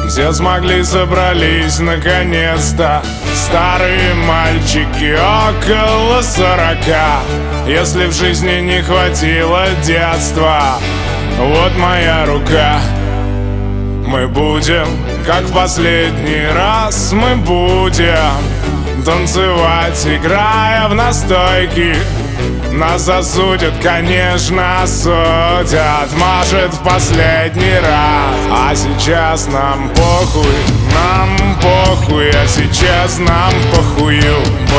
Все смогли, собрались наконец-то. Старые мальчики около 40. Если в жизни не хватило детства, вот моя рука. Мы будем, как в последний раз, мы будем танцевать, играя в настойки. Нас осудят, конечно, осудят, может, в последний раз. А сейчас нам похуй, а сейчас нам похую.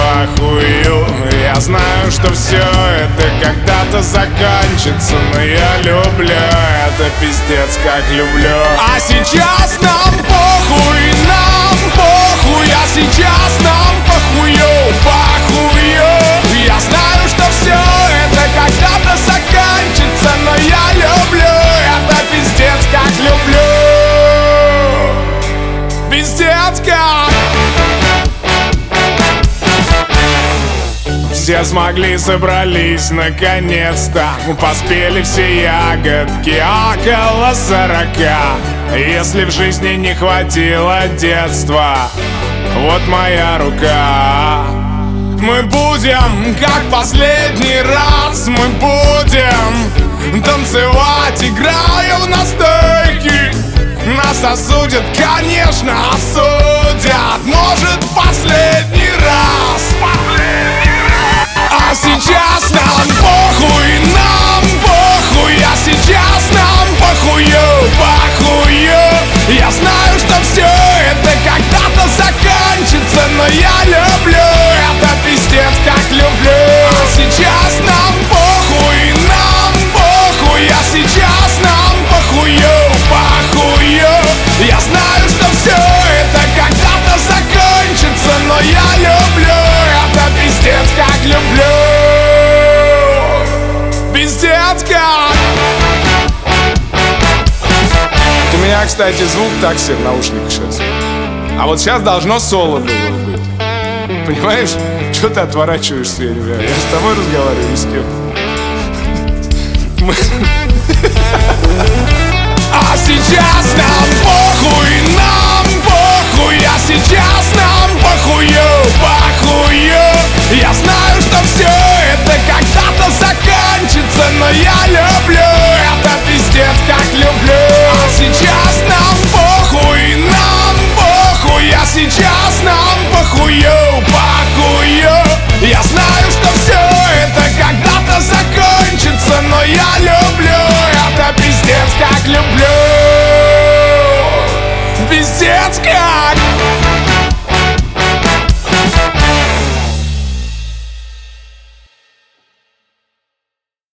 Я знаю, что все это когда-то закончится, но я люблю это, пиздец, как люблю. А сейчас нам похуй, а сейчас нам похую. Я знаю, что все это когда-то заканчивается, но я люблю это, пиздец, как люблю. Пиздец, как. Все смогли, собрались наконец-то. Поспели все ягодки около 40. Если в жизни не хватило детства, вот моя рука. Мы будем, как последний раз, мы будем танцевать, играя в настойки. Нас осудят, конечно, осудят, может, в последний раз. А сейчас нам похуй, а сейчас нам похую. Я знаю, что все это когда-то заканчивается, но я люблю это, пиздец, как люблю. А сейчас нам похуй, а сейчас нам похую. Я знаю, что все это когда-то закончится, но я люблю это, пиздец, как люблю. Пиздец, как. У меня, кстати, звук так себе в наушниках сейчас. А вот сейчас должно соло было быть. Понимаешь? Что ты отворачиваешься, я не знаю. Я с тобой разговариваю, ни с кем. А сейчас нам похуй, а сейчас нам похую.